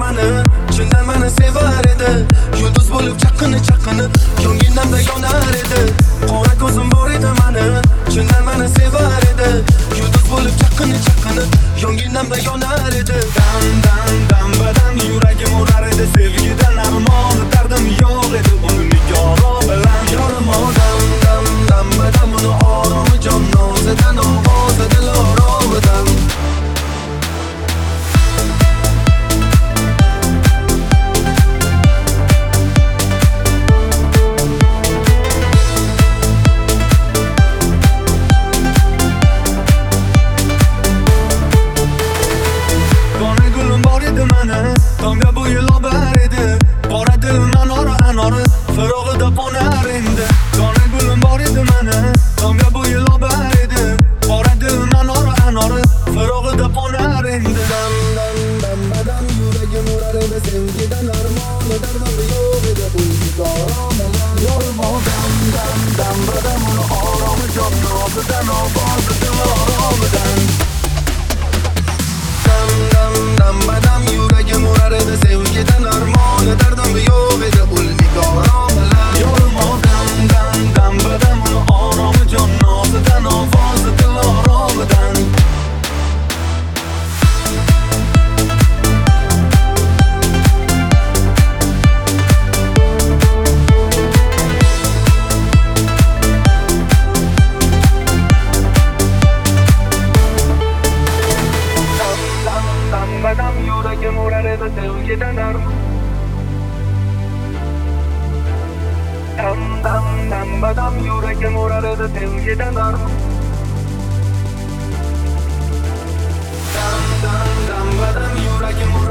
mani, chindan meni sevar edi. Yulduz bo'lib chaqinib ko'nglimda yonar edi. Qora ko'zim bor edi mani, chindan meni sevar edi. Yulduz bo'lib chaqinib ko'nglimda yonar edi. Dam badam yuragim urar edi. Sevgidan armon dardim yo'q edi. Uni nigoro bilan yorim dam badam uni oromi jon nozidan ovozi dil oromidan. Tomga bo'yi lobar edi. Qora dilimdan anori firog'ida qo'nar endi. Dona gulim bor edi mani, tomga bo'yi lobar edi. Qora dilimdan anori firog'ida qo'nar endi. Dam badam yuragim urar edi. Sevgidan armoni dardim yo'q edi. Dam badam uni oromi jon nozidan ovozi dil oromidan. Dam badam yuragim urar edi. Sevgidan armoni dardim yo'q edi. Ul nigoro bilan yorim dam badam uni oromi jon nozidan ovozi dil oromidan. Badam yuragim urar edi. Sevgidan armon dam badam yuragim urar edi. Sevgidan armon dam badam yuragim